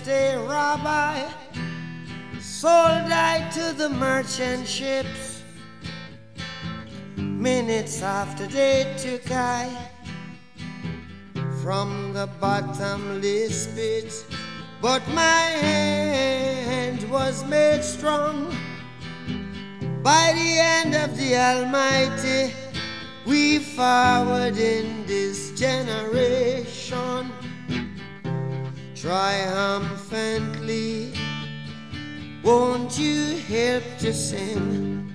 day, Rabbi sold I to the merchant ships. Minutes after they took I from the bottomless pit, but my hand was made strong by the hand of the Almighty. We forward in this generation triumphantly. Won't you help to sing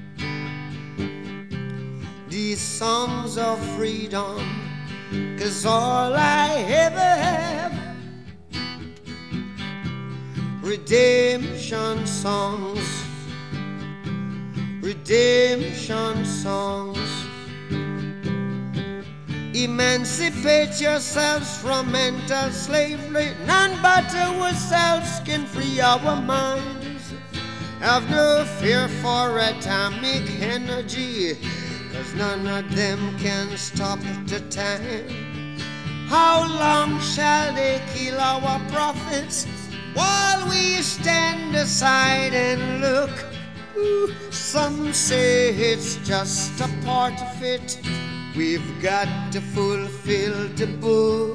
these songs of freedom? 'Cause all I ever have, redemption songs, redemption songs. Emancipate yourselves from mental slavery. None but ourselves can free our minds. Have no fear for atomic energy, 'cause none of them can stop the time. How long shall they kill our prophets while we stand aside and look? Ooh, some say it's just a part of it. We've got to fulfill the book.